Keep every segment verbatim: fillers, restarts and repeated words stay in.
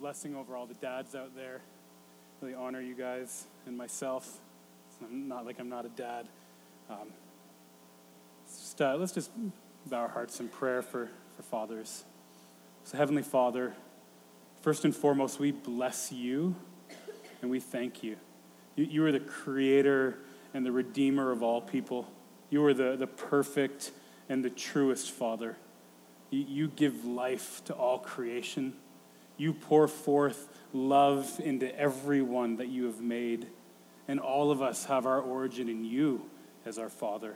blessing over all the dads out there. Really honor you guys and myself. It's not like I'm not a dad. Um, let's, just, uh, let's just bow our hearts in prayer for, for fathers. So Heavenly Father, first and foremost, we bless you and we thank you. You, you are the creator and the redeemer of all people. You are the, the perfect and the truest Father. You, you give life to all creation. You pour forth love into everyone that you have made. And all of us have our origin in you as our Father.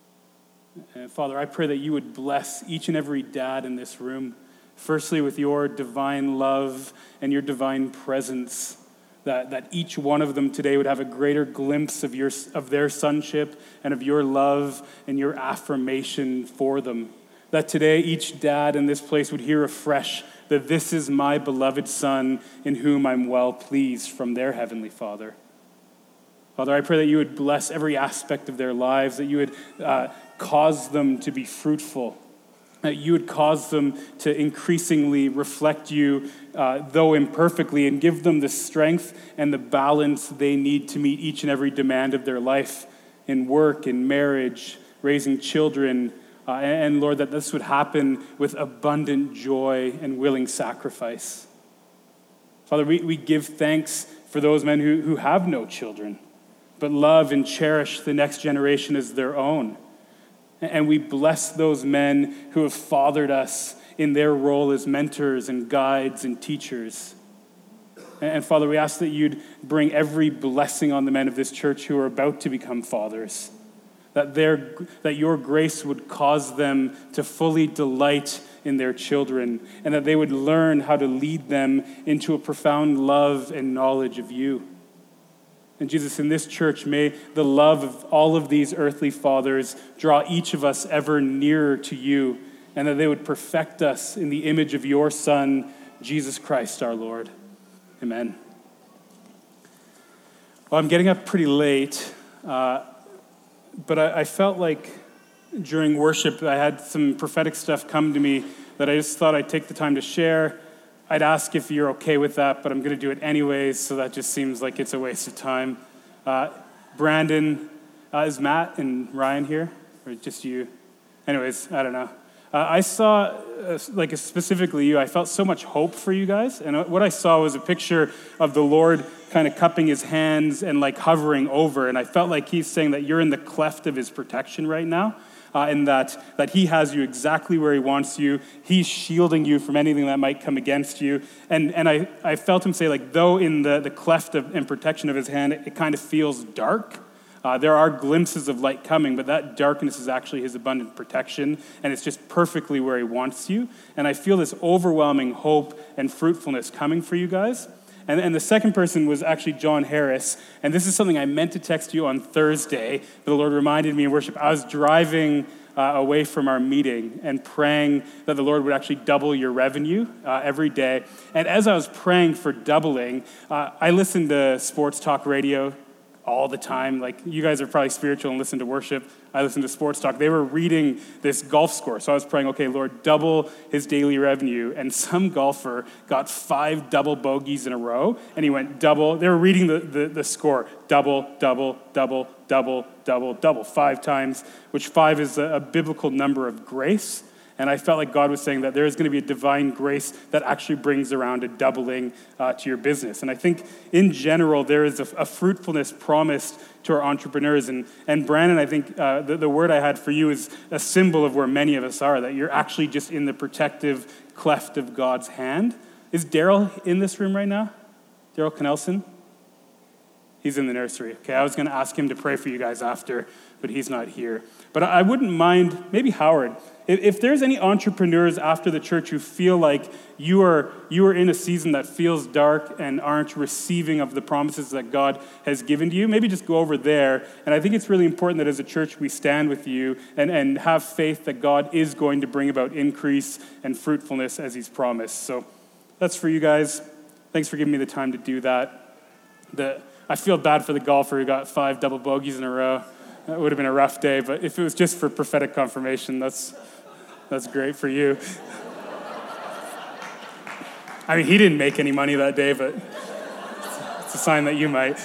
And Father, I pray that you would bless each and every dad in this room, firstly with your divine love and your divine presence, that, that each one of them today would have a greater glimpse of your of their sonship and of your love and your affirmation for them. That today each dad in this place would hear afresh that this is my beloved Son in whom I'm well pleased from their Heavenly Father. Father, I pray that you would bless every aspect of their lives, that you would uh, cause them to be fruitful, that you would cause them to increasingly reflect you, uh, though imperfectly, and give them the strength and the balance they need to meet each and every demand of their life in work, in marriage, raising children, uh, and, and Lord, that this would happen with abundant joy and willing sacrifice. Father, we, we give thanks for those men who, who have no children, but love and cherish the next generation as their own. And we bless those men who have fathered us in their role as mentors and guides and teachers. And Father, we ask that you'd bring every blessing on the men of this church who are about to become fathers, that their that your grace would cause them to fully delight in their children, and that they would learn how to lead them into a profound love and knowledge of you. And Jesus, in this church, may the love of all of these earthly fathers draw each of us ever nearer to you, and that they would perfect us in the image of your Son, Jesus Christ our Lord. Amen. Well, I'm getting up pretty late, uh, but I, I felt like during worship I had some prophetic stuff come to me that I just thought I'd take the time to share. I'd ask if you're okay with that, but I'm going to do it anyways, so that just seems like it's a waste of time. Uh, Brandon, uh, is Matt and Ryan here? Or just you? Anyways, I don't know. Uh, I saw, uh, like specifically you, I felt so much hope for you guys, and what I saw was a picture of the Lord kind of cupping his hands and like hovering over, and I felt like he's saying that you're in the cleft of his protection right now. Uh, and that, that he has you exactly where he wants you. He's shielding you from anything that might come against you. And and I, I felt him say, like, though in the, the cleft of, and protection of his hand, it, it kind of feels dark. Uh, there are glimpses of light coming, but that darkness is actually his abundant protection, and it's just perfectly where he wants you. And I feel this overwhelming hope and fruitfulness coming for you guys. And, and the second person was actually John Harris. And this is something I meant to text you on Thursday, but the Lord reminded me in worship. I was driving uh, away from our meeting and praying that the Lord would actually double your revenue uh, every day. And as I was praying for doubling, uh, I listened to sports talk radio all the time. Like, you guys are probably spiritual and listen to worship. I listen to sports talk. They were reading this golf score. So I was praying, okay, Lord, double his daily revenue. And some golfer got five double bogeys in a row, and he went double. They were reading the, the, the score, double, double, double, double, double, double, five times, which five is a, a biblical number of grace. And I felt like God was saying that there is going to be a divine grace that actually brings around a doubling uh, to your business. And I think in general, there is a, a fruitfulness promised to our entrepreneurs. And, and Brandon, I think uh, the, the word I had for you is a symbol of where many of us are, that you're actually just in the protective cleft of God's hand. Is Daryl in this room right now? Daryl Knelson? He's in the nursery. Okay, I was going to ask him to pray for you guys after, but he's not here. But I wouldn't mind, maybe Howard, if, if there's any entrepreneurs after the church who feel like you are you are in a season that feels dark and aren't receiving of the promises that God has given to you, maybe just go over there. And I think it's really important that as a church we stand with you and, and have faith that God is going to bring about increase and fruitfulness as he's promised. So that's for you guys. Thanks for giving me the time to do that. The I feel bad for the golfer who got five double bogeys in a row. That would have been a rough day, but if it was just for prophetic confirmation, that's that's great for you. I mean, he didn't make any money that day, but it's a sign that you might.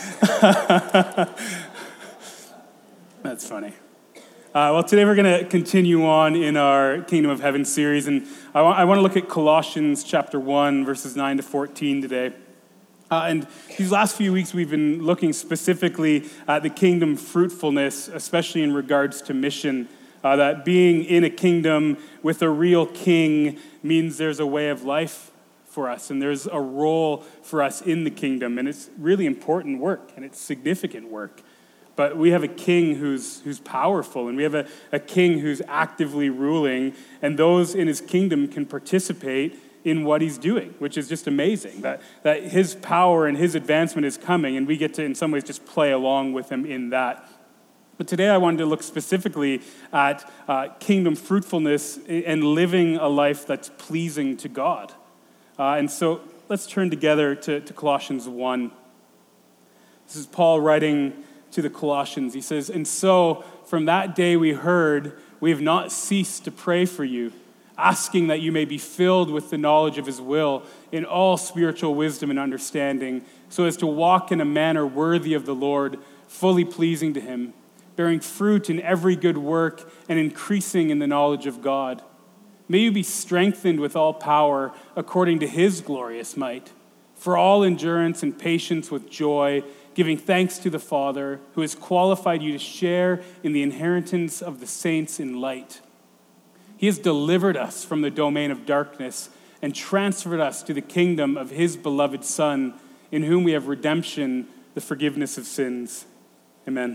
That's funny. Uh, well, today we're going to continue on in our Kingdom of Heaven series, and I, wa- I want to look at Colossians chapter one, verses nine to fourteen today. Uh, and these last few weeks we've been looking specifically at the kingdom fruitfulness, especially in regards to mission. Uh, that being in a kingdom with a real king means there's a way of life for us, and there's a role for us in the kingdom, and it's really important work, and it's significant work. But we have a king who's who's powerful, and we have a, a king who's actively ruling, and those in his kingdom can participate in what he's doing, which is just amazing, that, that his power and his advancement is coming, and we get to, in some ways, just play along with him in that. But today I wanted to look specifically at uh, kingdom fruitfulness and living a life that's pleasing to God. Uh, and so let's turn together to, to Colossians one. This is Paul writing to the Colossians. He says, "And so from that day we heard, we have not ceased to pray for you, asking that you may be filled with the knowledge of his will in all spiritual wisdom and understanding, so as to walk in a manner worthy of the Lord, fully pleasing to him, bearing fruit in every good work and increasing in the knowledge of God. May you be strengthened with all power according to his glorious might, for all endurance and patience with joy, giving thanks to the Father, who has qualified you to share in the inheritance of the saints in light. He has delivered us from the domain of darkness and transferred us to the kingdom of his beloved Son, in whom we have redemption, the forgiveness of sins." Amen.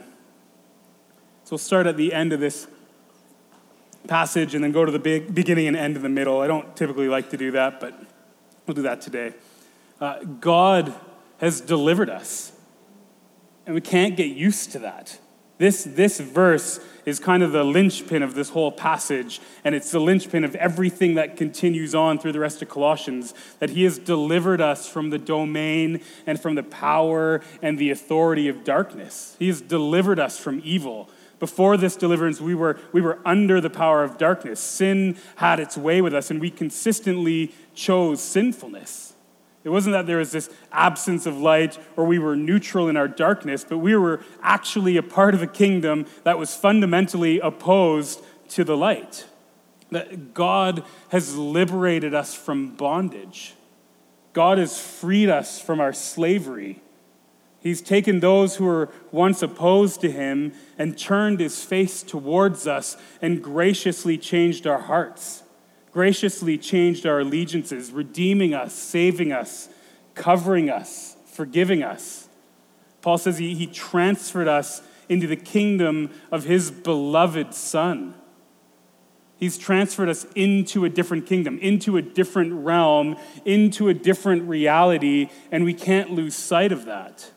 So we'll start at the end of this passage and then go to the big beginning and end in the middle. I don't typically like to do that, but we'll do that today. Uh, God has delivered us. And we can't get used to that. This, this verse is kind of the linchpin of this whole passage, and it's the linchpin of everything that continues on through the rest of Colossians, that he has delivered us from the domain and from the power and the authority of darkness. He has delivered us from evil. Before this deliverance, we were, we were under the power of darkness. Sin had its way with us, and we consistently chose sinfulness. It wasn't that there was this absence of light or we were neutral in our darkness, but we were actually a part of a kingdom that was fundamentally opposed to the light. That God has liberated us from bondage. God has freed us from our slavery. He's taken those who were once opposed to him and turned his face towards us and graciously changed our hearts. Graciously changed our allegiances, redeeming us, saving us, covering us, forgiving us. Paul says he, he transferred us into the kingdom of his beloved Son. He's transferred us into a different kingdom, into a different realm, into a different reality, and we can't lose sight of that.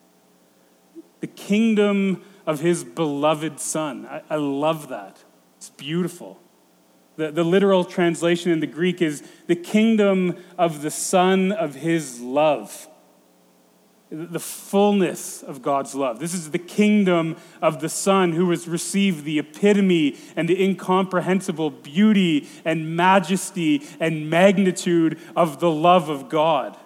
The kingdom of his beloved Son. I, I love that. It's beautiful. The, the literal translation in the Greek is the kingdom of the Son of his love. The fullness of God's love. This is the kingdom of the Son who has received the epitome and the incomprehensible beauty and majesty and magnitude of the love of God.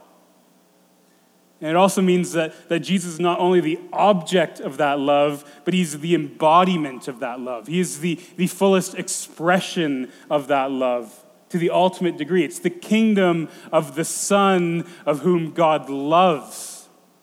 And it also means that, that Jesus is not only the object of that love, but he's the embodiment of that love. He is the, the fullest expression of that love to the ultimate degree. It's the kingdom of the Son of whom God loves.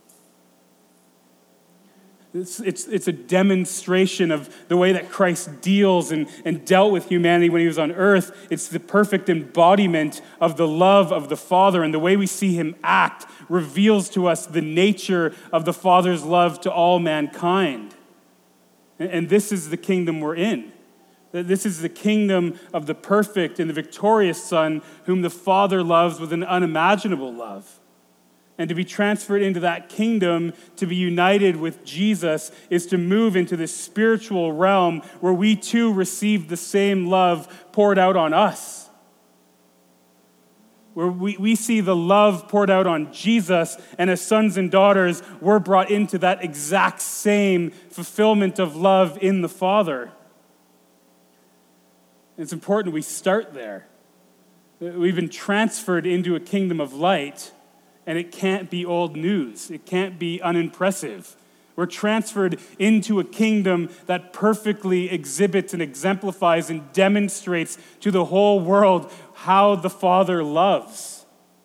It's, it's, it's a demonstration of the way that Christ deals and, and dealt with humanity when he was on earth. It's the perfect embodiment of the love of the Father, and the way we see him act reveals to us the nature of the Father's love to all mankind. And, and this is the kingdom we're in. This is the kingdom of the perfect and the victorious Son whom the Father loves with an unimaginable love. And to be transferred into that kingdom, to be united with Jesus, is to move into this spiritual realm where we too receive the same love poured out on us. Where we, we see the love poured out on Jesus, and as sons and daughters, we're brought into that exact same fulfillment of love in the Father. It's important we start there. We've been transferred into a kingdom of light, and it can't be old news. It can't be unimpressive. We're transferred into a kingdom that perfectly exhibits and exemplifies and demonstrates to the whole world how the Father loves.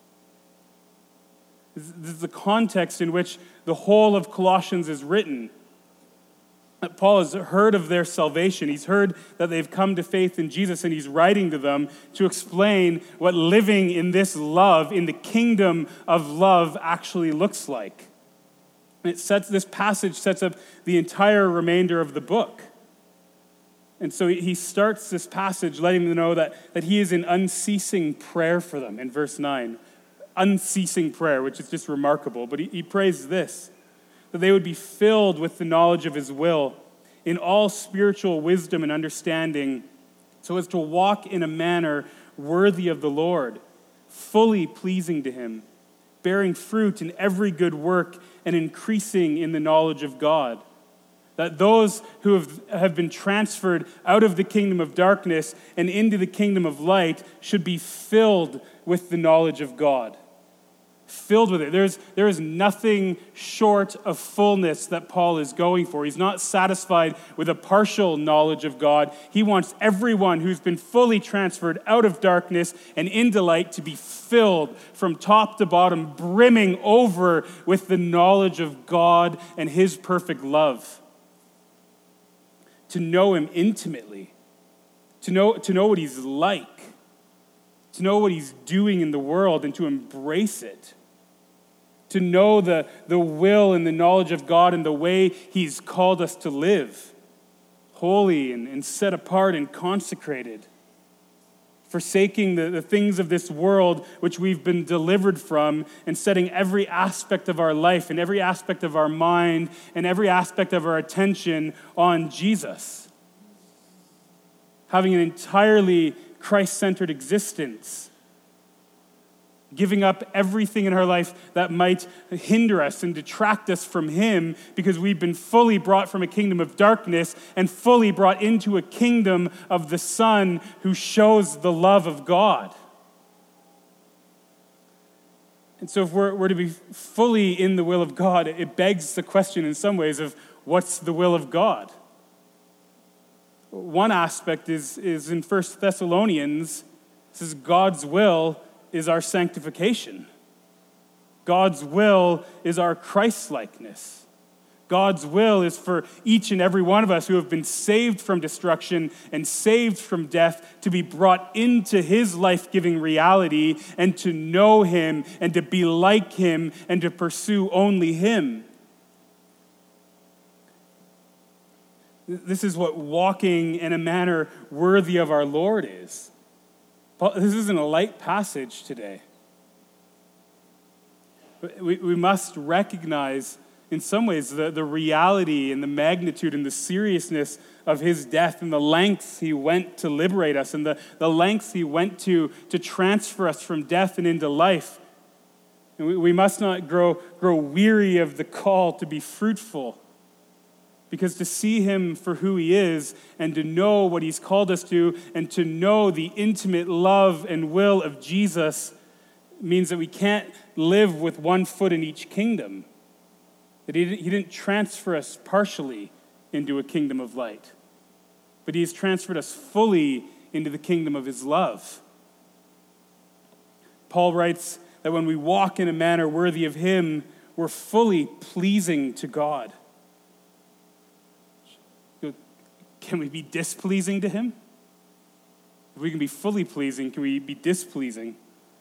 This is the context in which the whole of Colossians is written. Paul has heard of their salvation. He's heard that they've come to faith in Jesus, and he's writing to them to explain what living in this love, in the kingdom of love, actually looks like. And it sets this passage sets up the entire remainder of the book. And so he starts this passage letting them know that, that he is in unceasing prayer for them in verse nine. Unceasing prayer, which is just remarkable. But he, he prays this, that they would be filled with the knowledge of his will in all spiritual wisdom and understanding, so as to walk in a manner worthy of the Lord, fully pleasing to him, bearing fruit in every good work and increasing in the knowledge of God. That those who have, have been transferred out of the kingdom of darkness and into the kingdom of light should be filled with the knowledge of God. Filled with it. There's, there is nothing short of fullness that Paul is going for. He's not satisfied with a partial knowledge of God. He wants everyone who's been fully transferred out of darkness and into light to be filled from top to bottom, brimming over with the knowledge of God and his perfect love. To know him intimately. To know, to know what he's like. To know what he's doing in the world and to embrace it. To know the, the will and the knowledge of God and the way he's called us to live. Holy and, and set apart and consecrated. Forsaking the, the things of this world which we've been delivered from and setting every aspect of our life and every aspect of our mind and every aspect of our attention on Jesus. Having an entirely Christ-centered existence, giving up everything in our life that might hinder us and detract us from him, because we've been fully brought from a kingdom of darkness and fully brought into a kingdom of the Son who shows the love of God. And so if we're, we're to be fully in the will of God, it begs the question in some ways of what's the will of God? One aspect is, is in First Thessalonians, it says God's will is our sanctification. God's will is our Christ-likeness. God's will is for each and every one of us who have been saved from destruction and saved from death to be brought into his life-giving reality and to know him and to be like him and to pursue only him. This is what walking in a manner worthy of our Lord is. This isn't a light passage today. We, we must recognize, in some ways, the, the reality and the magnitude and the seriousness of his death and the lengths he went to liberate us and the, the lengths he went to to transfer us from death and into life. And we, we must not grow, grow weary of the call to be fruitful. Because to see him for who he is and to know what he's called us to and to know the intimate love and will of Jesus means that we can't live with one foot in each kingdom. That he didn't transfer us partially into a kingdom of light, but he has transferred us fully into the kingdom of his love. Paul writes that when we walk in a manner worthy of him, we're fully pleasing to God. Can we be displeasing to him? If we can be fully pleasing, can we be displeasing?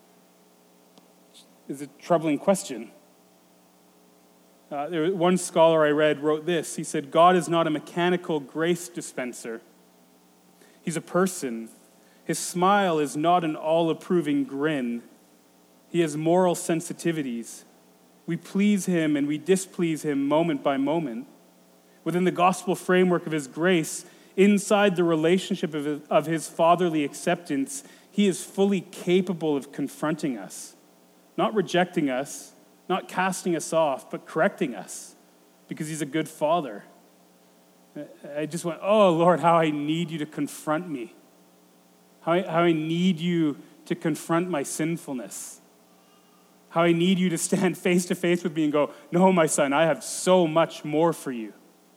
It's a troubling question. Uh, there, one scholar I read wrote this. He said, God is not a mechanical grace dispenser. He's a person. His smile is not an all-approving grin. He has moral sensitivities. We please him and we displease him moment by moment. Within the gospel framework of his grace, inside the relationship of his, of his fatherly acceptance, he is fully capable of confronting us, not rejecting us, not casting us off, but correcting us, because he's a good father. I just went, oh, Lord, how I need you to confront me, how I, how I need you to confront my sinfulness. How I need you to stand face to face with me and go, no, my son, I have so much more for you.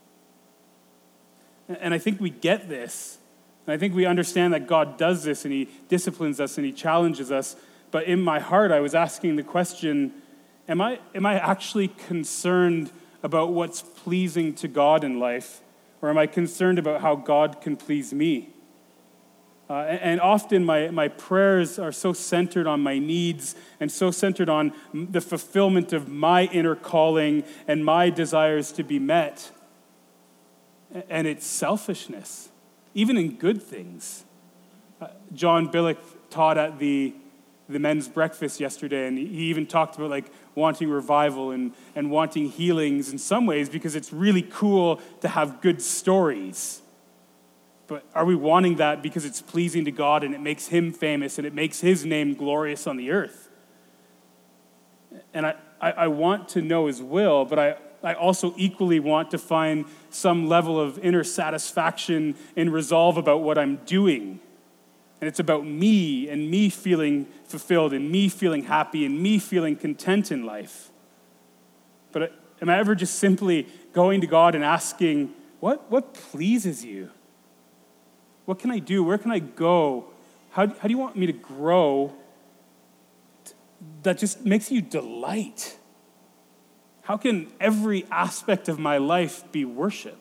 And I think we get this. And I think we understand that God does this and he disciplines us and he challenges us. But in my heart, I was asking the question, am I, am I actually concerned about what's pleasing to God in life? Or am I concerned about how God can please me? Uh, and, and often my, my prayers are so centered on my needs and so centered on the fulfillment of my inner calling and my desires to be met. And it's selfishness, even in good things. Uh, John Billick taught at the, the men's breakfast yesterday, and he even talked about like wanting revival and, and wanting healings in some ways because it's really cool to have good stories. But are we wanting that because it's pleasing to God and it makes him famous and it makes his name glorious on the earth? And I, I, I want to know his will, but I I also equally want to find some level of inner satisfaction and resolve about what I'm doing. And it's about me and me feeling fulfilled and me feeling happy and me feeling content in life. But am I ever just simply going to God and asking, what, what pleases you? What can I do? Where can I go? How, how do you want me to grow that just makes you delight? How can every aspect of my life be worship?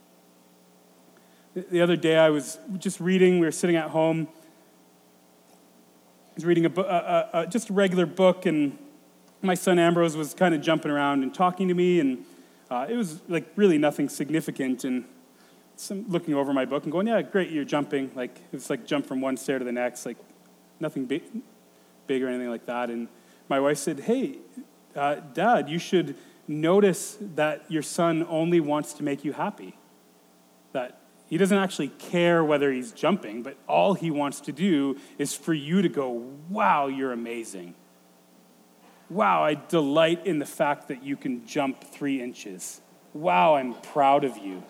The other day I was just reading, we were sitting at home. I was reading a, a, a just a regular book, and my son Ambrose was kind of jumping around and talking to me, and uh, it was like really nothing significant. And so I'm looking over my book and going, yeah, great, you're jumping. Like it's like jump from one stair to the next, like nothing big, big or anything like that. And my wife said, hey, uh, Dad, you should notice that your son only wants to make you happy. That he doesn't actually care whether he's jumping, but all he wants to do is for you to go, wow, you're amazing. Wow, I delight in the fact that you can jump three inches. Wow, I'm proud of you.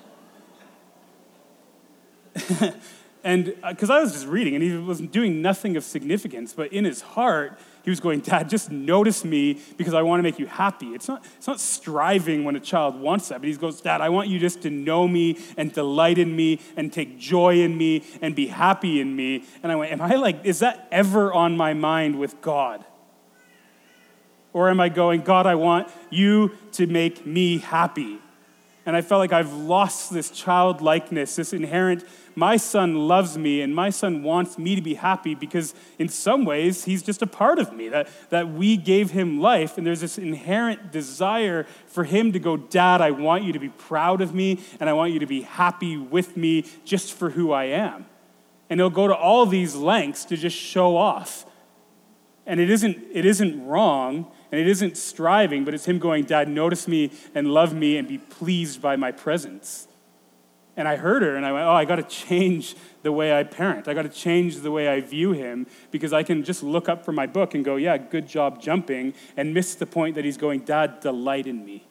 And because uh, I was just reading, and he was doing nothing of significance, but in his heart, he was going, Dad, just notice me because I want to make you happy. It's not, it's not striving when a child wants that, but he goes, Dad, I want you just to know me and delight in me and take joy in me and be happy in me. And I went, am I like, is that ever on my mind with God? Or am I going, God, I want you to make me happy? And I felt like I've lost this childlikeness, this inherent, my son loves me and my son wants me to be happy because in some ways he's just a part of me, that, that we gave him life, and there's this inherent desire for him to go, Dad, I want you to be proud of me and I want you to be happy with me just for who I am. And he'll go to all these lengths to just show off. And it isn't, it isn't wrong, and it isn't striving, but it's him going, Dad, notice me and love me and be pleased by my presence. And I heard her, and I went, oh, I got to change the way I parent. I got to change the way I view him, because I can just look up from my book and go, yeah, good job jumping, and miss the point that he's going, Dad, delight in me.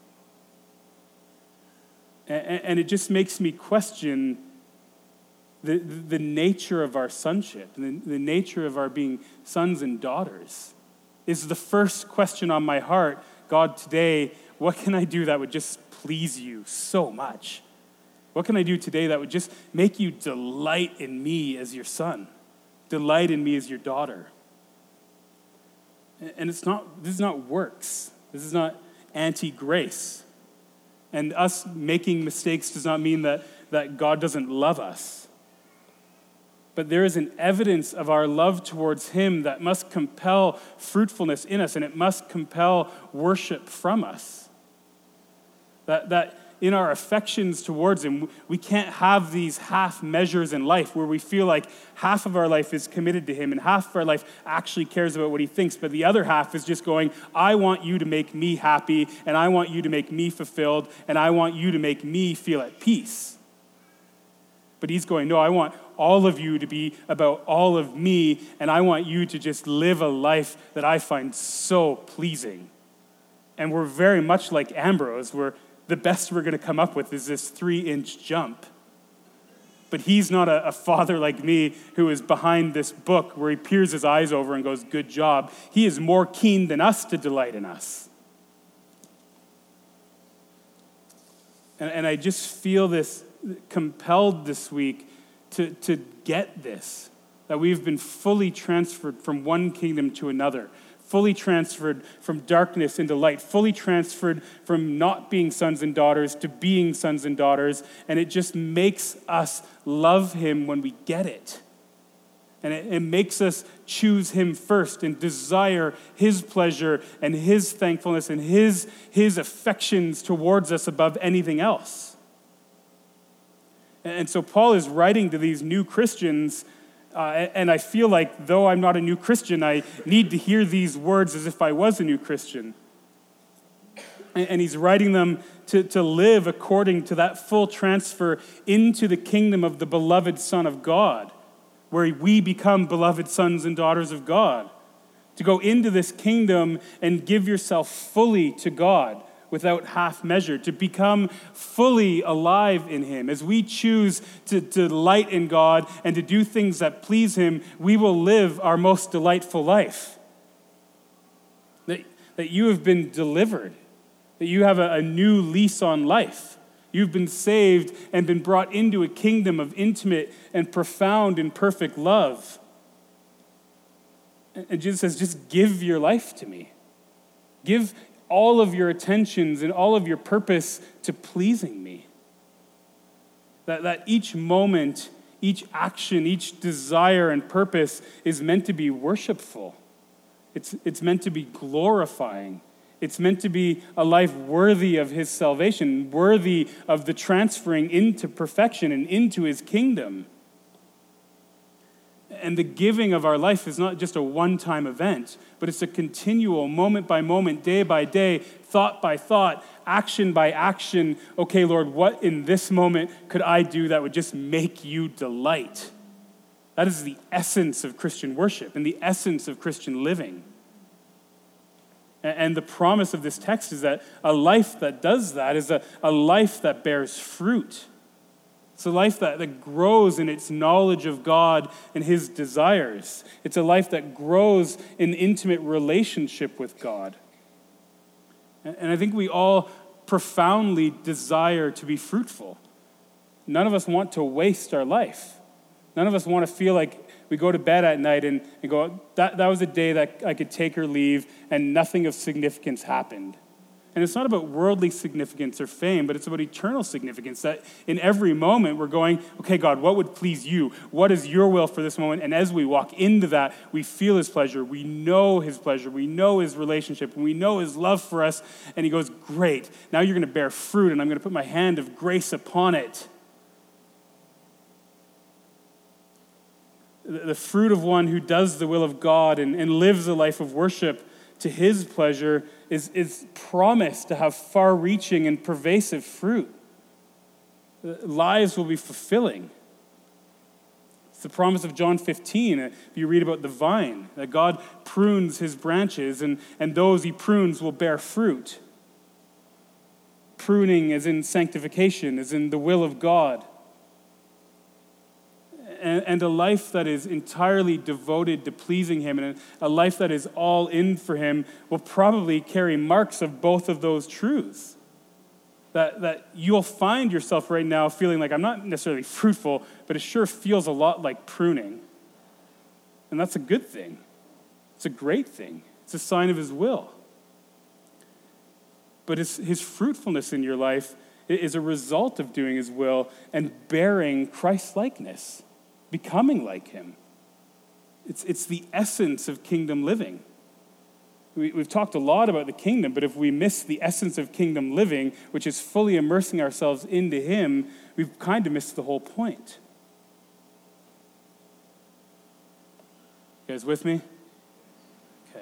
And, and it just makes me question the, the nature of our sonship, and the, the nature of our being sons and daughters. Is the first question on my heart, God, today, what can I do that would just please you so much? What can I do today that would just make you delight in me as your son? Delight in me as your daughter? And it's not, this is not works. This is not anti-grace. And us making mistakes does not mean that, that God doesn't love us. But there is an evidence of our love towards him that must compel fruitfulness in us, and it must compel worship from us. That, that in our affections towards him, we can't have these half measures in life where we feel like half of our life is committed to him and half of our life actually cares about what he thinks, but the other half is just going, I want you to make me happy, and I want you to make me fulfilled, and I want you to make me feel at peace. But he's going, no, I want all of you to be about all of me, and I want you to just live a life that I find so pleasing. And we're very much like Ambrose, where the best we're going to come up with is this three-inch jump. But he's not a, a father like me who is behind this book where he peers his eyes over and goes, good job. He is more keen than us to delight in us. And, and I just feel this compelled this week to, to get this, that we've been fully transferred from one kingdom to another, fully transferred from darkness into light, fully transferred from not being sons and daughters to being sons and daughters, and it just makes us love him when we get it. And it, it makes us choose him first and desire his pleasure and his thankfulness and his, his affections towards us above anything else. And so Paul is writing to these new Christians, uh, and I feel like though I'm not a new Christian, I need to hear these words as if I was a new Christian. And, and he's writing them to, to live according to that full transfer into the kingdom of the beloved Son of God, where we become beloved sons and daughters of God. To go into this kingdom and give yourself fully to God without half measure, to become fully alive in him. As we choose to, to delight in God and to do things that please him, we will live our most delightful life. That, that you have been delivered, that you have a, a new lease on life. You've been saved and been brought into a kingdom of intimate and profound and perfect love. And Jesus says, just give your life to me. Give all of your attentions and all of your purpose to pleasing me. That, that each moment, each action, each desire and purpose is meant to be worshipful. It's, it's meant to be glorifying. It's meant to be a life worthy of his salvation, worthy of the transferring into perfection and into his kingdom. And the giving of our life is not just a one-time event, but it's a continual, moment by moment, day by day, thought by thought, action by action. Okay, Lord, what in this moment could I do that would just make you delight? That is the essence of Christian worship and the essence of Christian living. And the promise of this text is that a life that does that is a, a life that bears fruit. It's a life that, that grows in its knowledge of God and his desires. It's a life that grows in intimate relationship with God. And, and I think we all profoundly desire to be fruitful. None of us want to waste our life. None of us want to feel like we go to bed at night and, and go, that, that was a day that I could take or leave and nothing of significance happened. And it's not about worldly significance or fame, but it's about eternal significance, that in every moment we're going, okay, God, what would please you? What is your will for this moment? And as we walk into that, we feel his pleasure. We know his pleasure. We know his relationship. And we know his love for us. And he goes, great, now you're going to bear fruit, and I'm going to put my hand of grace upon it. The fruit of one who does the will of God and, and lives a life of worship to his pleasure is, is promised to have far-reaching and pervasive fruit. Lives will be fulfilling. It's the promise of John fifteen. If you read about the vine, that God prunes his branches, and, and those he prunes will bear fruit. Pruning is in sanctification, is in the will of God. And a life that is entirely devoted to pleasing him, and a life that is all in for him, will probably carry marks of both of those truths. That, that you'll find yourself right now feeling like, I'm not necessarily fruitful, but it sure feels a lot like pruning. And that's a good thing. It's a great thing. It's a sign of his will. But his, his fruitfulness in your life is a result of doing his will and bearing Christ-likeness. Becoming like him. It's, it's the essence of kingdom living. We, we've talked a lot about the kingdom, but if we miss the essence of kingdom living, which is fully immersing ourselves into him, we've kind of missed the whole point. You guys with me? Okay.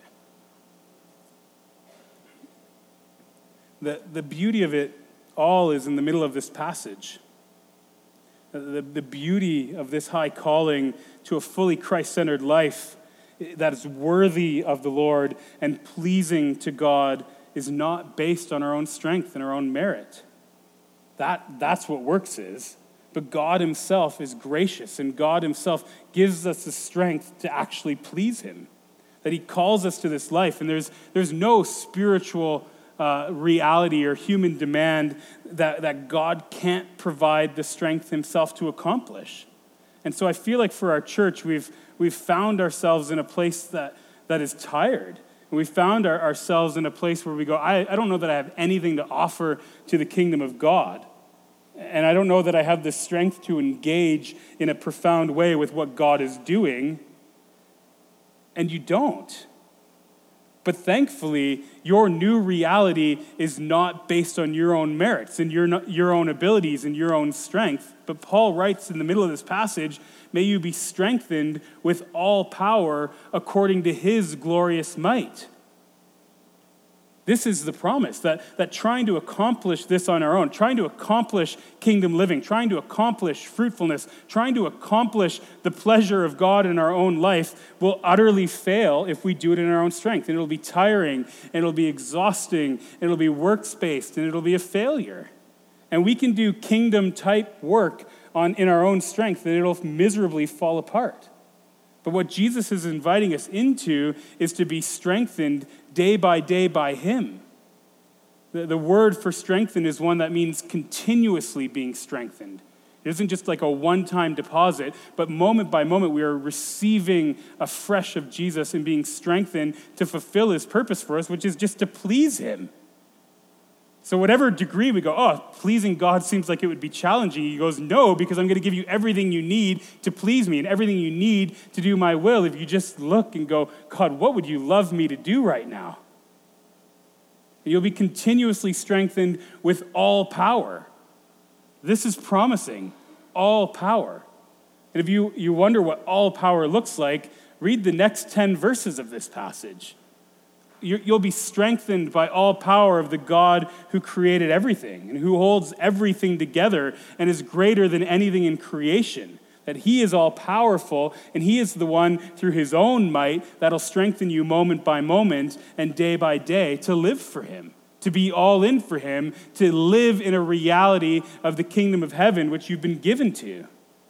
The, the beauty of it all is in the middle of this passage. The, the beauty of this high calling to a fully Christ-centered life that is worthy of the Lord and pleasing to God is not based on our own strength and our own merit. That, that's what works is. But God himself is gracious, and God himself gives us the strength to actually please him. That he calls us to this life, and there's there's no spiritual uh, reality or human demand that, that God can't provide the strength himself to accomplish. And so I feel like for our church, we've we've found ourselves in a place that, that is tired. And we found our, ourselves in a place where we go, I, I don't know that I have anything to offer to the kingdom of God. And I don't know that I have the strength to engage in a profound way with what God is doing. And you don't. But thankfully, your new reality is not based on your own merits and your, your own abilities and your own strength. But Paul writes in the middle of this passage, may you be strengthened with all power according to his glorious might. This is the promise, that, that trying to accomplish this on our own, trying to accomplish kingdom living, trying to accomplish fruitfulness, trying to accomplish the pleasure of God in our own life will utterly fail if we do it in our own strength. And it'll be tiring, and it'll be exhausting, and it'll be works-based, and it'll be a failure. And we can do kingdom-type work on in our own strength, and it'll miserably fall apart. But what Jesus is inviting us into is to be strengthened day by day by him. The, the word for strengthened is one that means continuously being strengthened. It isn't just like a one-time deposit, but moment by moment we are receiving afresh of Jesus and being strengthened to fulfill his purpose for us, which is just to please him. So whatever degree we go, oh, pleasing God seems like it would be challenging. He goes, no, because I'm going to give you everything you need to please me and everything you need to do my will. If you just look and go, God, what would you love me to do right now? And you'll be continuously strengthened with all power. This is promising, all power. And if you, you wonder what all power looks like, read the next ten verses of this passage. You'll be strengthened by all power of the God who created everything and who holds everything together and is greater than anything in creation. That he is all powerful, and he is the one through his own might that'll strengthen you moment by moment and day by day to live for him, to be all in for him, to live in a reality of the kingdom of heaven which you've been given to.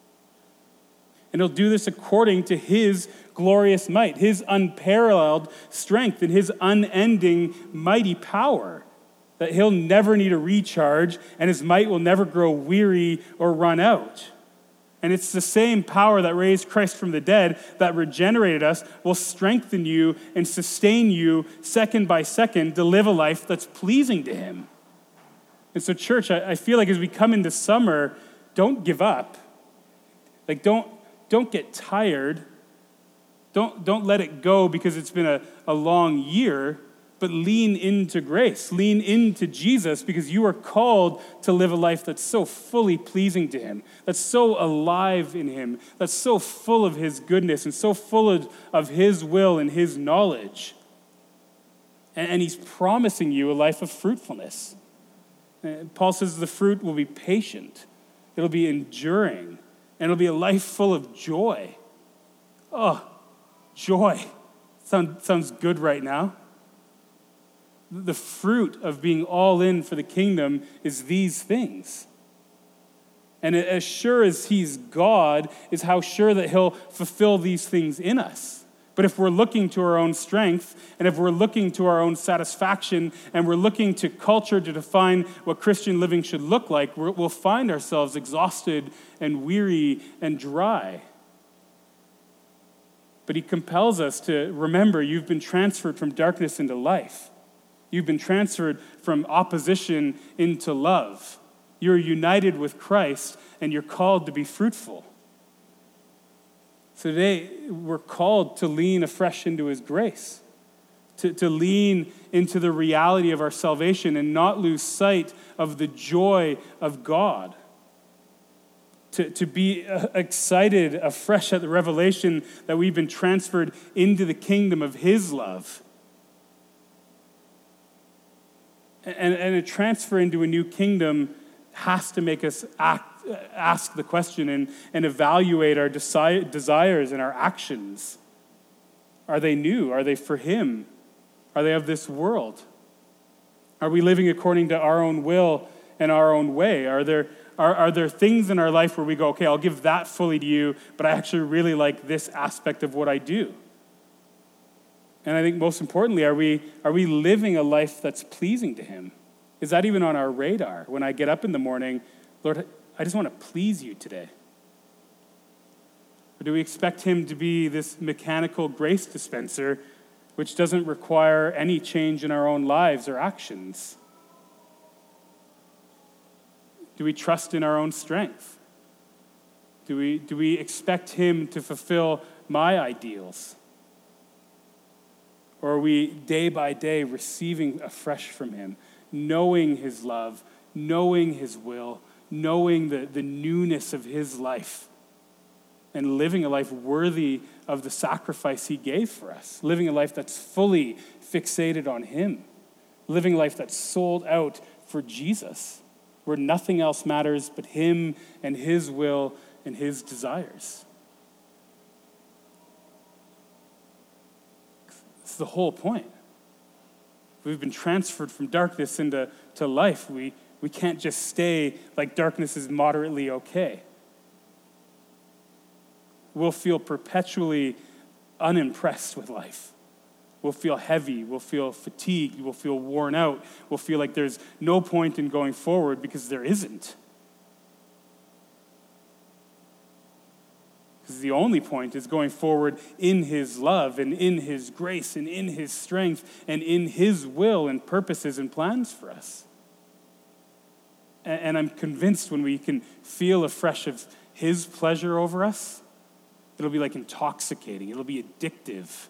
And he'll do this according to his glorious might, his unparalleled strength, and his unending mighty power. That he'll never need a recharge, and his might will never grow weary or run out. And it's the same power that raised Christ from the dead, that regenerated us, will strengthen you and sustain you second by second to live a life that's pleasing to him. And so, church, I, I feel like as we come into summer, don't give up. Like, don't Don't get tired. Don't, don't let it go because it's been a, a long year, but lean into grace. Lean into Jesus because you are called to live a life that's so fully pleasing to him, that's so alive in him, that's so full of his goodness and so full of, of his will and his knowledge. And, and he's promising you a life of fruitfulness. And Paul says the fruit will be patient. It'll be enduring. And it'll be a life full of joy. Oh, joy. Sound, sounds good right now. The fruit of being all in for the kingdom is these things. And as sure as he's God is how sure that he'll fulfill these things in us. But if we're looking to our own strength, and if we're looking to our own satisfaction, and we're looking to culture to define what Christian living should look like, we'll find ourselves exhausted and weary and dry. But he compels us to remember you've been transferred from darkness into life. You've been transferred from opposition into love. You're united with Christ, and you're called to be fruitful. So today, we're called to lean afresh into his grace, to, to lean into the reality of our salvation and not lose sight of the joy of God, to, to be excited afresh at the revelation that we've been transferred into the kingdom of his love. And, and a transfer into a new kingdom has to make us act ask the question and, and evaluate our desi- desires and our actions. Are they new? Are they for him? Are they of this world? Are we living according to our own will and our own way? Are there, Are, are there things in our life where we go, okay, I'll give that fully to you, but I actually really like this aspect of what I do? And I think most importantly, are we, are we living a life that's pleasing to him? Is that even on our radar? When I get up in the morning, Lord, I just want to please you today. Or do we expect him to be this mechanical grace dispenser which doesn't require any change in our own lives or actions? Do we trust in our own strength? Do we, do we expect him to fulfill my ideals? Or are we day by day receiving afresh from him, knowing his love, knowing his will, knowing the, the newness of his life, and living a life worthy of the sacrifice he gave for us, living a life that's fully fixated on him, living a life that's sold out for Jesus, where nothing else matters but him and his will and his desires? This is the whole point. We've been transferred from darkness into to life. We, we can't just stay like darkness is moderately okay. We'll feel perpetually unimpressed with life. We'll feel heavy. We'll feel fatigued. We'll feel worn out. We'll feel like there's no point in going forward because there isn't. Because the only point is going forward in his love and in his grace and in his strength and in his will and purposes and plans for us. And I'm convinced when we can feel afresh of his pleasure over us, it'll be like intoxicating. It'll be addictive.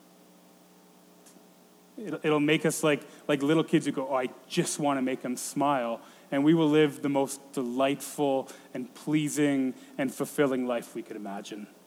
It'll, it'll make us like, like little kids who go, oh, I just want to make them smile. And we will live the most delightful and pleasing and fulfilling life we could imagine.